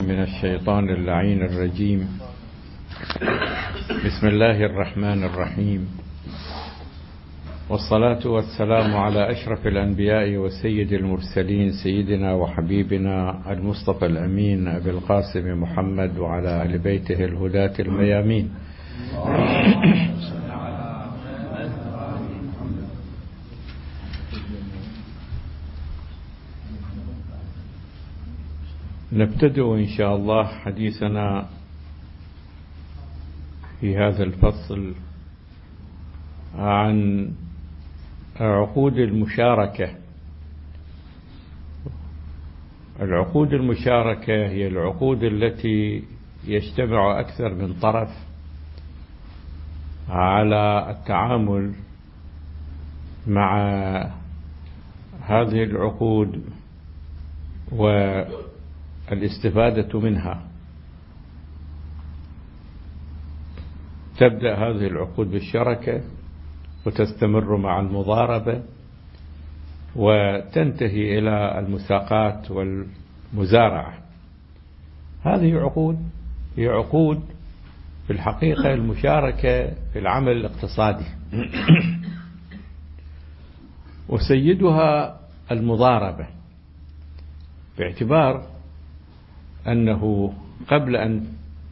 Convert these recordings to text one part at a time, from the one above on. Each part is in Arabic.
من الشيطان اللعين الرجيم. بسم الله الرحمن الرحيم، والصلاة والسلام على أشرف الأنبياء وسيد المرسلين سيدنا وحبيبنا المصطفى الأمين أبي القاسم محمد وعلى آل بيته الهداة الميامين. نبتدئ إن شاء الله حديثنا في هذا الفصل عن عقود المشاركة. العقود المشاركة هي العقود التي يجتمع أكثر من طرف على التعامل مع هذه العقود والاستفادة منها. تبدأ هذه العقود بالشركة وتستمر مع المضاربة وتنتهي إلى المساقات والمزارعة. هذه عقود هي عقود في الحقيقة المشاركة في العمل الاقتصادي وسيدها المضاربة، باعتبار أنه قبل أن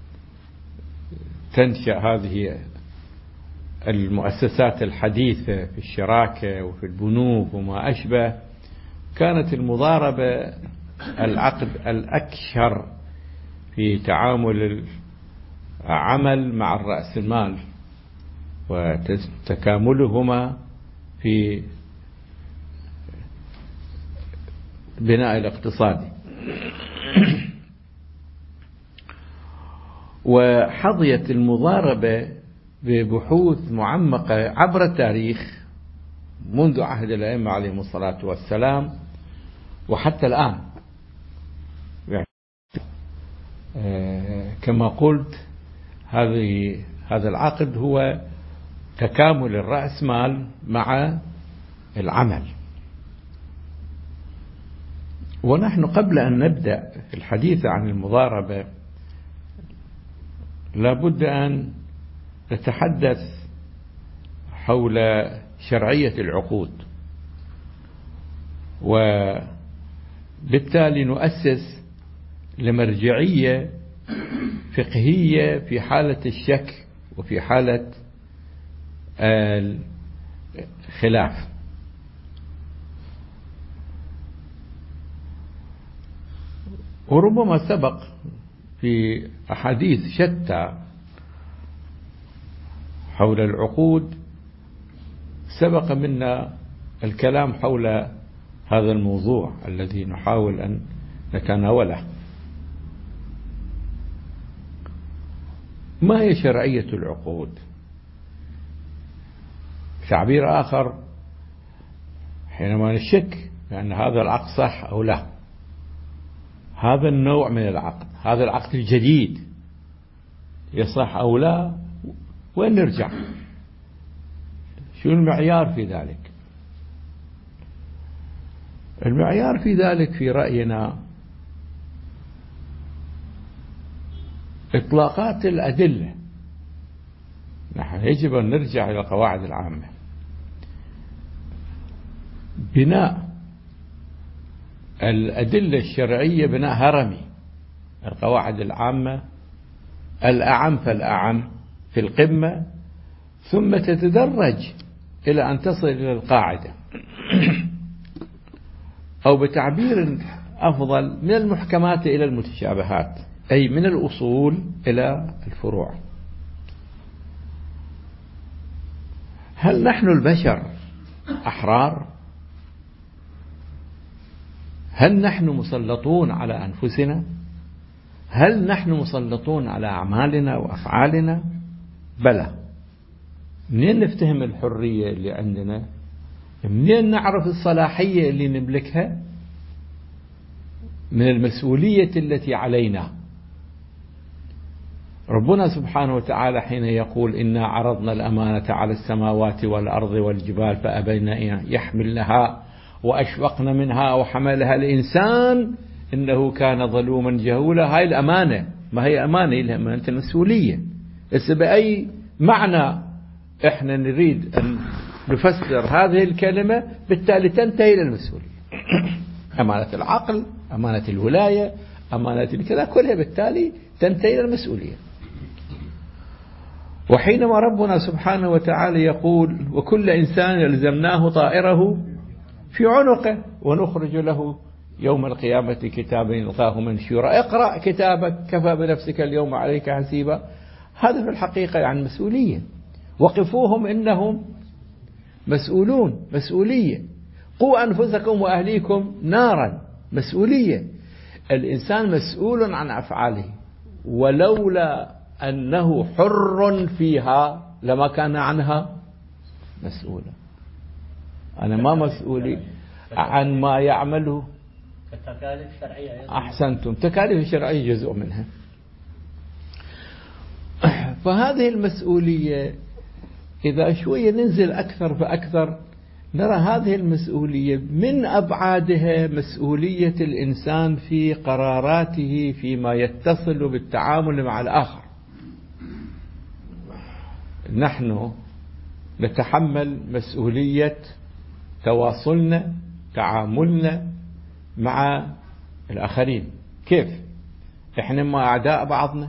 تنشأ هذه المؤسسات الحديثة في الشراكة وفي البنوك وما أشبه، كانت المضاربة العقد الأكثر في تعامل العمل مع رأس المال وتكاملهما في بناء الاقتصادي. وحظيت المضاربة ببحوث معمقة عبر التاريخ منذ عهد الأئمة عليهم الصلاة والسلام وحتى الآن. كما قلت، هذا العقد هو تكامل الرأس مال مع العمل. ونحن قبل أن نبدأ في الحديث عن المضاربة لابد أن نتحدث حول شرعية العقود، وبالتالي نؤسس لمرجعية فقهية في حالة الشك وفي حالة الخلاف. وربما سبق في أحاديث شتى حول العقود، سبق منا الكلام حول هذا الموضوع الذي نحاول أن نتناوله. ما هي شرعية العقود؟ تعبير آخر، حينما نشك بأن هذا العقد صح أو لا، هذا النوع من العقد، هذا العقد الجديد يصح أو لا، وين نرجع؟ شو المعيار في ذلك؟ المعيار في ذلك في رأينا إطلاقات الأدلة. نحن يجب أن نرجع إلى القواعد العامة. بناء الأدلة الشرعية بناء هرمي، القواعد العامة الأعم فالأعم في القمة، ثم تتدرج إلى أن تصل إلى القاعدة، أو بتعبير أفضل من المحكمات إلى المتشابهات، أي من الأصول إلى الفروع. هل نحن البشر أحرار؟ هل نحن مسلطون على أنفسنا؟ هل نحن مسلطون على أعمالنا وأفعالنا؟ بلى. منين نفتهم الحرية اللي عندنا؟ منين نعرف الصلاحية اللي نملكها؟ من المسؤولية التي علينا. ربنا سبحانه وتعالى حين يقول إنا عرضنا الأمانة على السماوات والأرض والجبال فأبين أن يحملنها وأشفقن منها وحملها الإنسان إنه كان ظلوما جهولا. هاي الأمانة، ما هي أمانة؟ إلها أمانة المسؤولية. بس بأي معنى إحنا نريد أن نفسر هذه الكلمة بالتالي تنتهي إلى المسؤولية. أمانة العقل، أمانة الولاية، أمانة الكذا، كلها بالتالي تنتهي إلى المسؤولية. وحينما ربنا سبحانه وتعالى يقول وكل إنسان يلزمناه طائره في عنقه ونخرج له يوم القيامة كتابا يلقاه منشورا اقرأ كتابك كفى بنفسك اليوم عليك حسيبا. هذا في الحقيقة يعني مسؤولية. وقفوهم إنهم مسؤولون، مسؤولية. قوا أنفسكم وأهليكم نارا، مسؤولية. الإنسان مسؤول عن أفعاله، ولولا أنه حر فيها لما كان عنها مسؤولا. أنا ما مسؤولي عن ما يعمله. التكاليف الشرعية أحسنتم، تكاليف الشرعية جزء منها. فهذه المسؤولية إذا شوية ننزل أكثر فأكثر نرى هذه المسؤولية من أبعادها مسؤولية الإنسان في قراراته فيما يتصل بالتعامل مع الآخر. نحن نتحمل مسؤولية تواصلنا، تعاملنا مع الآخرين. كيف؟ إحنا إما أعداء بعضنا،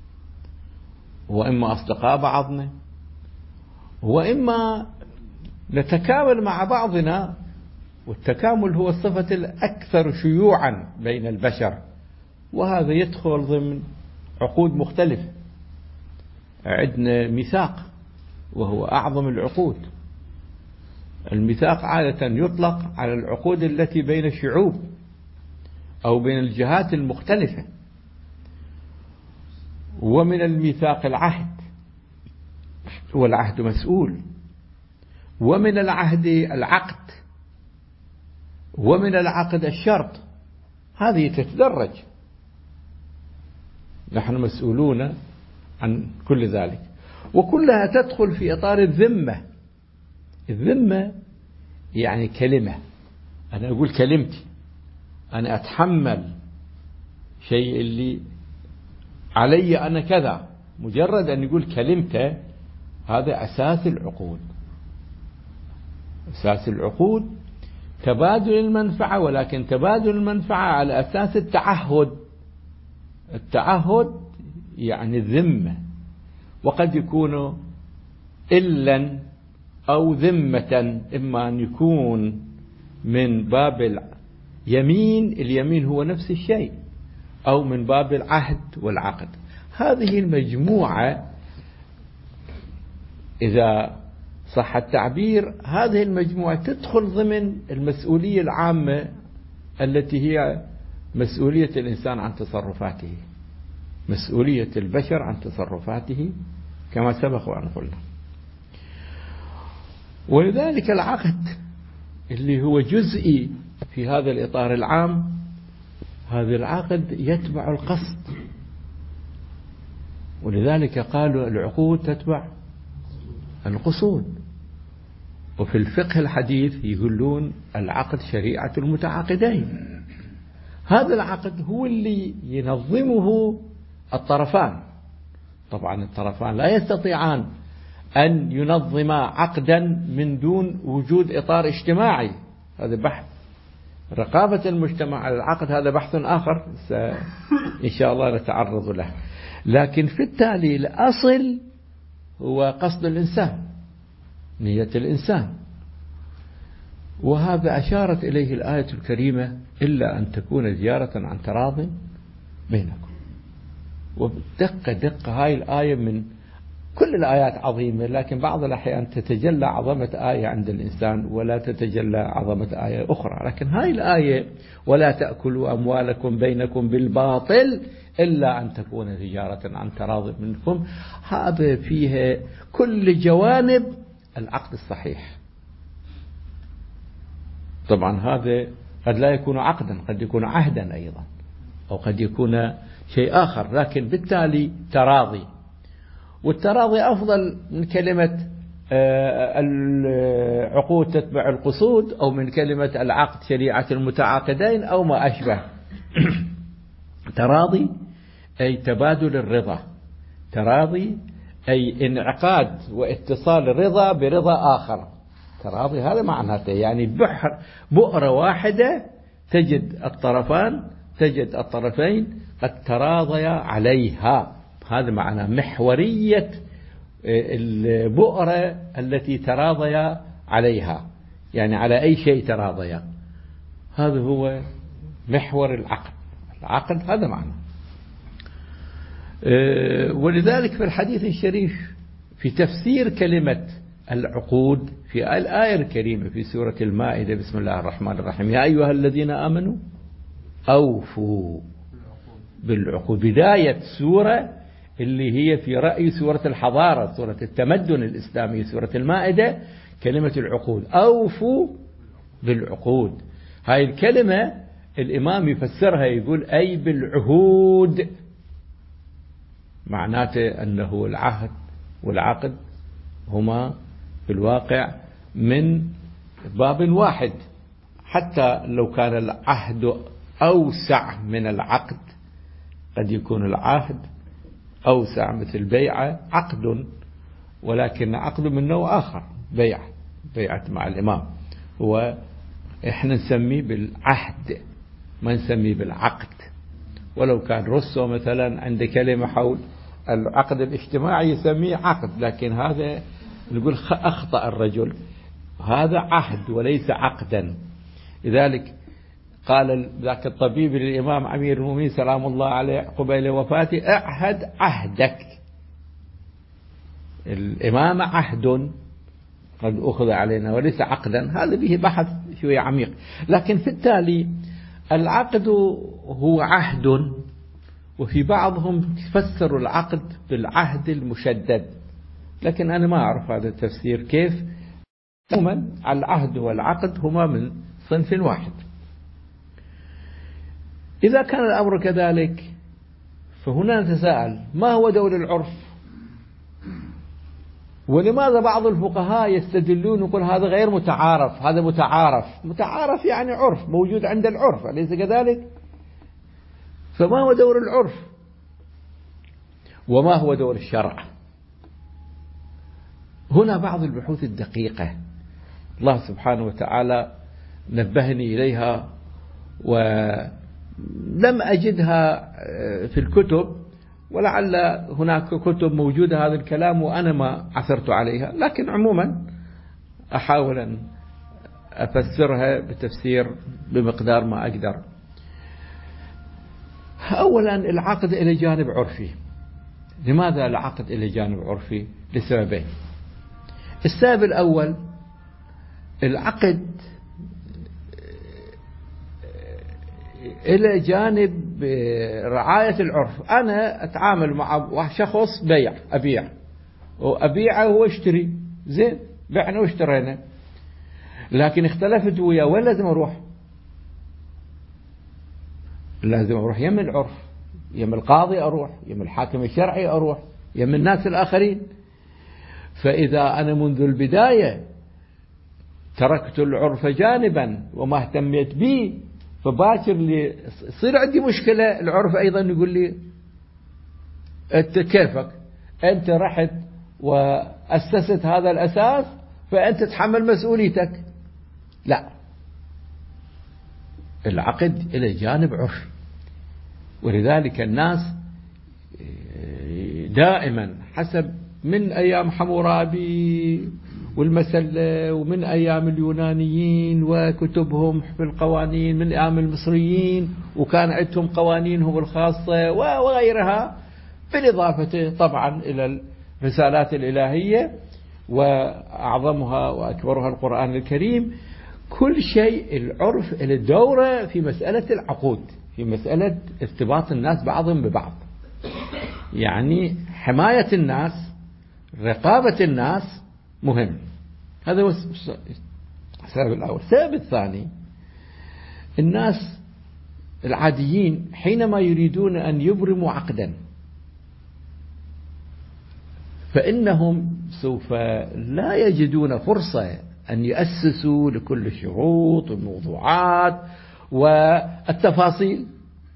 وإما أصدقاء بعضنا، وإما نتكامل مع بعضنا. والتكامل هو الصفة الأكثر شيوعا بين البشر، وهذا يدخل ضمن عقود مختلفة. عندنا ميثاق وهو أعظم العقود. الميثاق عادة يطلق على العقود التي بين الشعوب أو بين الجهات المختلفة. ومن الميثاق العهد، والعهد مسؤول. ومن العهد العقد، ومن العقد الشرط. هذه تتدرج. نحن مسؤولون عن كل ذلك، وكلها تدخل في إطار الذمة. الذمة يعني كلمة، أنا أقول كلمتي، أنا أتحمل شيء اللي علي أنا كذا. مجرد أن يقول كلمته هذا أساس العقود. أساس العقود تبادل المنفعة، ولكن تبادل المنفعة على أساس التعهد. التعهد يعني الذمة، وقد يكون إلا أو ذمة، إما أن يكون من باب اليمين، اليمين هو نفس الشيء، أو من باب العهد والعقد. هذه المجموعة إذا صح التعبير، هذه المجموعة تدخل ضمن المسؤولية العامة التي هي مسؤولية الإنسان عن تصرفاته، مسؤولية البشر عن تصرفاته كما سبق وأن قلنا. ولذلك العقد اللي هو جزئي في هذا الإطار العام، هذا العقد يتبع القصد. ولذلك قالوا العقود تتبع القصود. وفي الفقه الحديث يقولون العقد شريعة المتعاقدين. هذا العقد هو اللي ينظمه الطرفان. طبعا الطرفان لا يستطيعان أن ينظما عقدا من دون وجود إطار اجتماعي. هذا بحث رقابة المجتمع على العقد، هذا بحث آخر إن شاء الله نتعرض له. لكن في التالي الأصل هو قصد الإنسان، نية الإنسان. وهذا أشارت إليه الآية الكريمة إلا أن تكون زيارة عن تراض بينكم. وبدقة دقة هاي الآية من كل الآيات عظيمة، لكن بعض الأحيان تتجلى عظمة آية عند الإنسان ولا تتجلى عظمة آية أخرى. لكن هاي الآية ولا تأكلوا أموالكم بينكم بالباطل إلا أن تكون تجارة عن تراض منكم، هذا فيها كل جوانب العقد الصحيح. طبعا هذا قد لا يكون عقدا، قد يكون عهدا أيضا، أو قد يكون شيء آخر، لكن بالتالي تراضي. والتراضي أفضل من كلمة العقود تتبع القصود، أو من كلمة العقد شريعة المتعاقدين، أو ما أشبه تراضي أي تبادل الرضا، تراضي أي انعقاد واتصال الرضا برضا آخر. تراضي هذا معناته يعني بؤرة واحدة تجد الطرفين قد تراضيا عليها. هذا معنى محورية البؤرة التي تراضيا عليها، يعني على أي شيء تراضيا. هذا هو محور العقد هذا معنى. ولذلك في الحديث الشريف في تفسير كلمة العقود في الآية الكريمة في سورة المائدة، بسم الله الرحمن الرحيم: يا أيها الذين آمنوا أوفوا بالعقود. بداية سورة اللي هي في رأي سورة الحضارة، سورة التمدن الإسلامي، سورة المائدة، كلمة العقود، أوفوا بالعقود. هاي الكلمة الإمام يفسرها يقول أي بالعهود، معناته أنه العهد والعقد هما في الواقع من باب واحد، حتى لو كان العهد أوسع من العقد. قد يكون العهد أوسع مثل بيعة عقد، ولكن عقد من نوع آخر، بيعة مع الإمام، هو إحنا نسميه بالعهد ما نسميه بالعقد. ولو كان روسو مثلا عنده كلمة حول العقد الاجتماعي يسميه عقد، لكن هذا نقول أخطأ الرجل، هذا عهد وليس عقدا. لذلك قال ذاك الطبيب للإمام أمير المؤمنين سلام الله عليه قبيل وفاته: اعهد عهدك. الإمامة عهد قد أخذ علينا وليس عقدا. هذا به بحث شوية عميق، لكن في التالي العقد هو عهد، وفي بعضهم فسروا العقد بالعهد المشدد، لكن أنا ما أعرف هذا التفسير كيف. عموما العهد والعقد هما من صنف واحد. إذا كان الأمر كذلك فهنا نتساءل: ما هو دور العرف؟ ولماذا بعض الفقهاء يستدلون يقول هذا غير متعارف، هذا متعارف يعني عرف موجود عند العرف، أليس كذلك؟ فما هو دور العرف؟ وما هو دور الشرع؟ هنا بعض البحوث الدقيقة الله سبحانه وتعالى نبهني إليها، ولم أجدها في الكتب، ولعل هناك كتب موجودة هذا الكلام وأنا ما عثرت عليها، لكن عموما أحاول أن أفسرها بتفسير بمقدار ما أقدر. أولا العقد إلى جانب عرفي. لماذا العقد إلى جانب عرفي؟ لسببين. السبب الأول: العقد إلى جانب رعاية العرف. أنا أتعامل مع شخص أبيعه واشتري، زين، بعنا واشترينا، لكن اختلفت وياه، وين لازم أروح؟ لازم أروح يم العرف، يم القاضي أروح، يم الحاكم الشرعي أروح، يم الناس الآخرين. فإذا أنا منذ البداية تركت العرف جانبا وما اهتميت به، فباكر لي يصير عندي مشكلة. العرف أيضا يقول لي: أنت كيفك، أنت رحت وأسست هذا الأساس فأنت تحمل مسؤوليتك. لا، العقد إلى جانب عرفي. ولذلك الناس دائما حسب من أيام حمورابي والمسلة ومن أيام اليونانيين وكتبهم في القوانين، من أيام المصريين وكان عندهم قوانينهم الخاصة وغيرها، بالإضافة طبعا إلى الرسالات الإلهية وأعظمها وأكبرها القرآن الكريم. كل شيء العرف إلى دوره في مسألة العقود، في مسألة ارتباط الناس بعضهم ببعض، يعني حماية الناس، رقابة الناس مهم. هذا هو السبب الأول. السبب الثاني: الناس العاديين حينما يريدون أن يبرموا عقدا فإنهم سوف لا يجدون فرصة أن يأسسوا لكل الشروط والموضوعات والتفاصيل.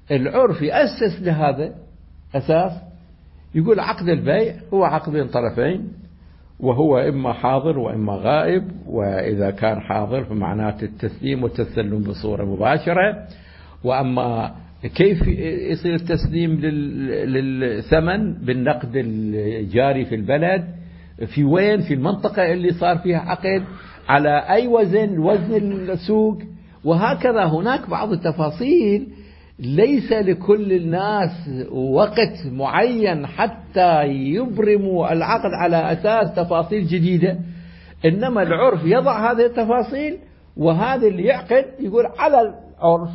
العرف يأسس لهذا أساس، يقول عقد البيع هو عقد بين طرفين، وهو إما حاضر وإما غائب، وإذا كان حاضر فمعناته التسليم والتسلم بصورة مباشرة. وأما كيف يصير التسليم للثمن بالنقد الجاري في البلد، في وين، في المنطقة اللي صار فيها عقد، على أي وزن السوق، وهكذا. هناك بعض التفاصيل ليس لكل الناس وقت معين حتى يبرموا العقد على أساس تفاصيل جديدة، إنما العرف يضع هذه التفاصيل، وهذا اللي يعقد يقول على العرف.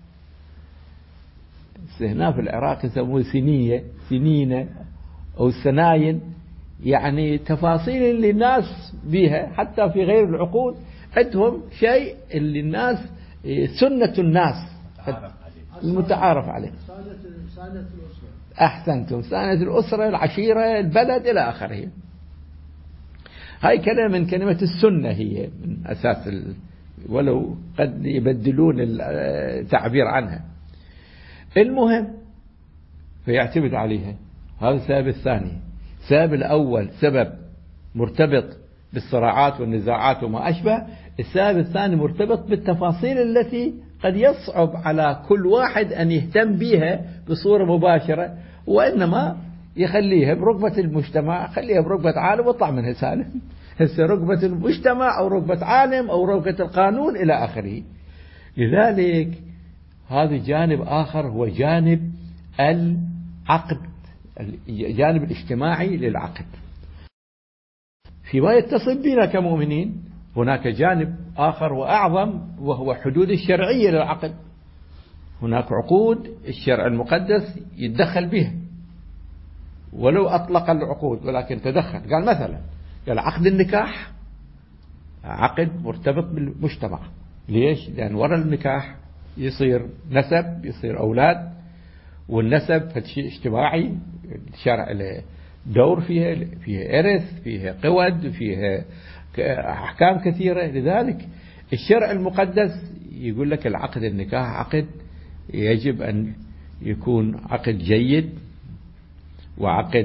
هنا في العراق يسموه سنينة أو سناين، يعني تفاصيل اللي الناس بيها حتى في غير العقود عندهم شيء اللي الناس سنة الناس المتعارف عليه. سانة الأسرة. أحسنتم، سانة الأسرة، العشيرة، البلد، إلى آخره. هاي كلمة من كلمة السنة، هي من أساس ولو قد يبدلون التعبير عنها. المهم فيعتمد عليها. هذا السبب الثاني. السبب الأول سبب مرتبط بالصراعات والنزاعات وما أشبه. السبب الثاني مرتبط بالتفاصيل التي قد يصعب على كل واحد أن يهتم بها بصورة مباشرة، وإنما يخليها برغبة المجتمع، خليها برغبة عالم واطلع منها سالم. هسه رغبة المجتمع أو رغبة عالم أو رغبة القانون إلى آخره. لذلك هذا جانب آخر هو جانب العقد، الجانب الاجتماعي للعقد. فيما يتصل بنا كمؤمنين هناك جانب آخر وأعظم، وهو حدود الشرعية للعقد. هناك عقود الشرع المقدس يتدخل بها ولو أطلق العقود، ولكن تدخل. قال مثلا عقد النكاح عقد مرتبط بالمجتمع. ليش؟ لأن وراء النكاح يصير نسب، يصير أولاد، والنسب شيء اجتماعي، الشرع له دور فيها إرث، فيها قود، فيها أحكام كثيرة. لذلك الشرع المقدس يقول لك العقد النكاح عقد يجب أن يكون عقد جيد، وعقد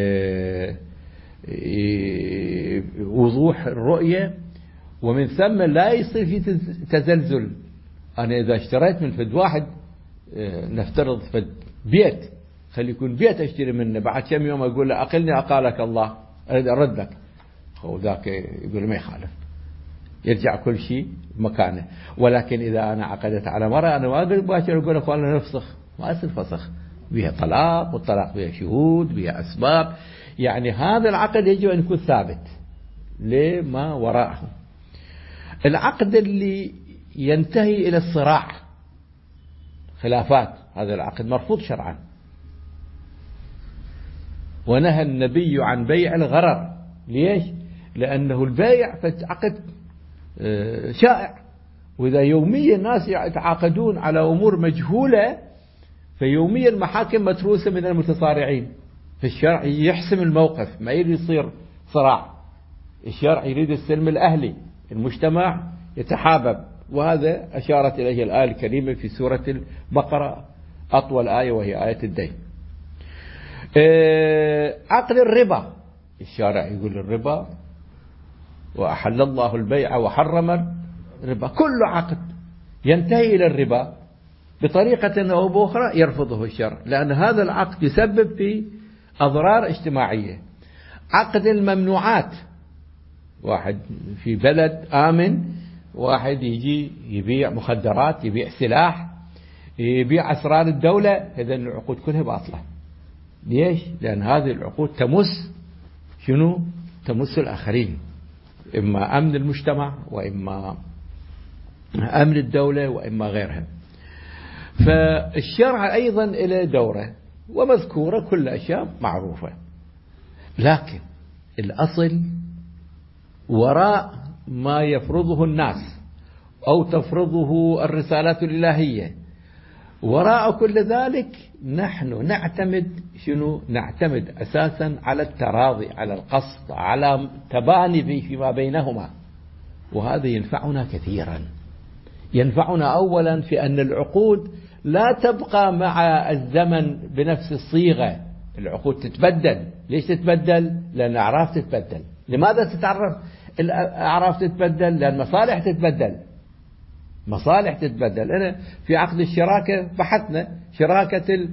وضوح الرؤية، ومن ثم لا يصير في تزلزل. أنا إذا اشتريت من فد واحد، نفترض فد بيت، خلي يكون بيت أشتري منه، بعد كم يوم أقول له أقلني أقالك الله، أريد أردك، وذاك يقول ما يخالف، يرجع كل شيء مكانه. ولكن إذا أنا عقدت على مرة، أنا ما أقدر مباشرة أقول أخوانا نفسخ، ما يصير فسخ، بها طلاق، والطلاق بها شهود، بها أسباب. يعني هذا العقد يجب أن يكون ثابت لما وراءه. العقد اللي ينتهي إلى الصراع، خلافات، هذا العقد مرفوض شرعا. ونهى النبي عن بيع الغرر. ليش؟ لأنه البيع عقد شائع، وإذا يوميا الناس يتعاقدون على أمور مجهولة، فيوميا المحاكم متروسة من المتصارعين. فالشرع يحسم الموقف، ما يريد يصير صراع. الشرع يريد السلم الأهلي، المجتمع يتحابب، وهذا أشارت إليه الآية الكريمة في سورة البقرة، أطول آية وهي آية الدين. عقد الربا، الشارع يقول الربا، وأحل الله البيع وحرم الربا. كل عقد ينتهي إلى الربا بطريقة أو بأخرى يرفضه الشرع، لأن هذا العقد يسبب في أضرار اجتماعية. عقد الممنوعات، واحد في بلد آمن، واحد يجي يبيع مخدرات، يبيع سلاح، يبيع أسرار الدولة، هذه العقود كلها باطلة. ليش؟ لأن هذه العقود تمس شنو؟ تمس الآخرين، إما أمن المجتمع، وإما أمن الدولة، وإما غيرها. فالشرع أيضا إلى دوره، ومذكورة كل أشياء معروفة. لكن الأصل وراء ما يفرضه الناس أو تفرضه الرسالات الإلهية، وراء كل ذلك نحن نعتمد شنو؟ نعتمد أساسا على التراضي، على القصد، على تباني فيما بينهما. وهذا ينفعنا كثيرا. ينفعنا أولا في أن العقود لا تبقى مع الزمن بنفس الصيغة. العقود تتبدل. ليش تتبدل؟ لأن الأعراف تتبدل. لماذا تتعرف الأعراف تتبدل؟ لأن مصالح تتبدل. مصالح تتبدل. أنا في عقد الشراكة بحثنا شراكة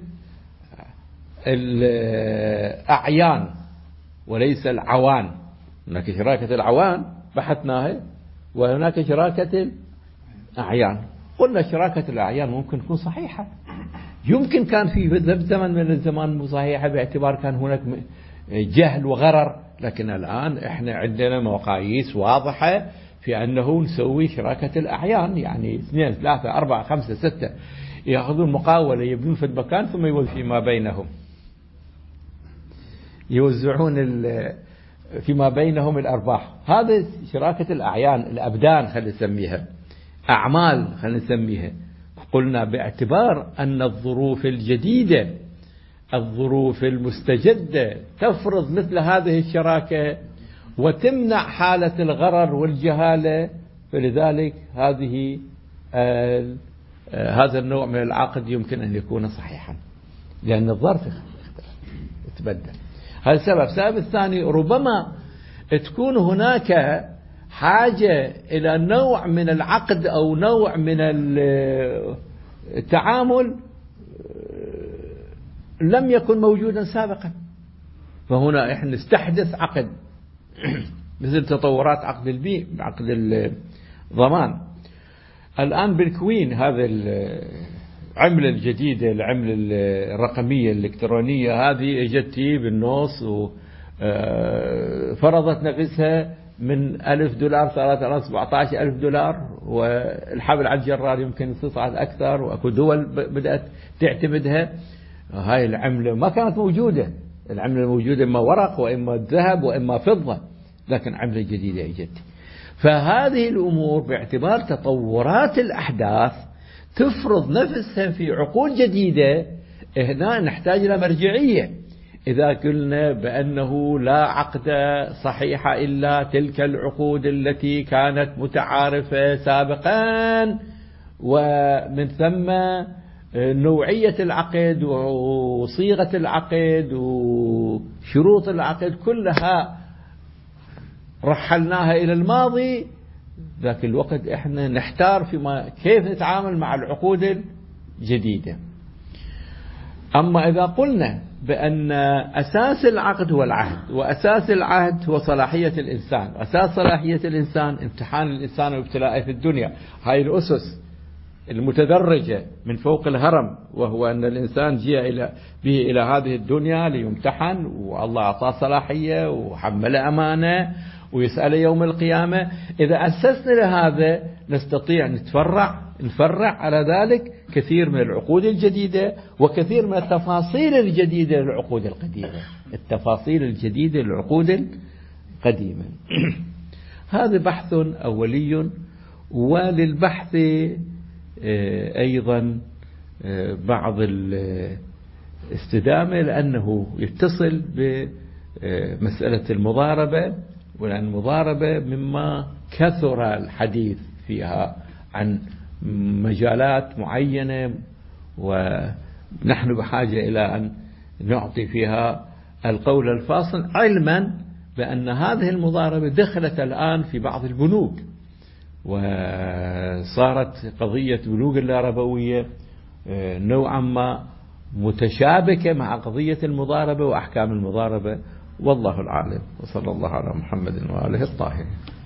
الأعيان وليس العوان. هناك شراكة العوان بحثناها، وهناك شراكة الأعيان. قلنا شراكة الأعيان ممكن تكون صحيحة، يمكن كان في زمن من الزمان مو صحيحة باعتبار كان هناك جهل وغرر، لكن الآن احنا عندنا مقاييس واضحة في أنه نسوي شراكة الأعيان، يعني 2 3 4 5 6 يأخذون مقاولة يبنون في المكان ثم يوزعون فيما بينهم، يوزعون فيما بينهم الأرباح. هذا شراكة الأعيان، الأبدان خلينا نسميها، أعمال خلينا نسميها. قلنا باعتبار أن الظروف الجديدة، الظروف المستجدة تفرض مثل هذه الشراكة وتمنع حالة الغرر والجهالة، فلذلك هذا النوع من العقد يمكن أن يكون صحيحا، لأن الظرف يتبدل. هذا السبب. السبب الثاني، ربما تكون هناك حاجة إلى نوع من العقد أو نوع من التعامل لم يكن موجودا سابقا، فهنا احنا نستحدث عقد مثل تطورات عقد عقد الضمان. الآن بالكوين هذا العملة الجديدة، العملة الرقمية الإلكترونية هذه اجت بالنص وفرضت نفسها من $1000 صارت على $17,000، والحبل على الجرار يمكن تصعد أكثر، وأكو دول بدأت تعتمدها. هاي العملة ما كانت موجودة، العملة الموجودة إما ورق وإما ذهب وإما فضة، لكن عملة جديدة اجت. فهذه الأمور باعتبار تطورات الأحداث تفرض نفسها في عقود جديدة. هنا نحتاج إلى مرجعية. إذا قلنا بأنه لا عقد صحيح إلا تلك العقود التي كانت متعارفة سابقا، ومن ثم نوعية العقد وصيغة العقد وشروط العقد كلها رحلناها إلى الماضي، ذاك الوقت احنا نحتار فيما كيف نتعامل مع العقود الجديدة. أما إذا قلنا بأن أساس العقد هو العهد، وأساس العهد هو صلاحية الإنسان، أساس صلاحية الإنسان امتحان الإنسان وابتلاءه في الدنيا، هاي الأسس المتدرجة من فوق الهرم، وهو أن الإنسان جاء به إلى هذه الدنيا ليمتحن، والله أعطاه صلاحية وحمل أمانة ويسأل يوم القيامة. إذا أسسنا لهذا نستطيع نفرع على ذلك كثير من العقود الجديدة وكثير من التفاصيل الجديدة للعقود القديمة، التفاصيل الجديدة للعقود القديمة. هذا بحث أولي، وللبحث أيضا بعض الاستدامة، لأنه يتصل بمسألة المضاربة، ولأن المضاربة مما كثر الحديث فيها عن مجالات معينة، ونحن بحاجة إلى أن نعطي فيها القول الفاصل، علما بأن هذه المضاربة دخلت الآن في بعض البنوك، وصارت قضية بنوك اللاربوية نوعا ما متشابكة مع قضية المضاربة وأحكام المضاربة، والله العالم. وصلى الله على محمد وآله الطاهرين.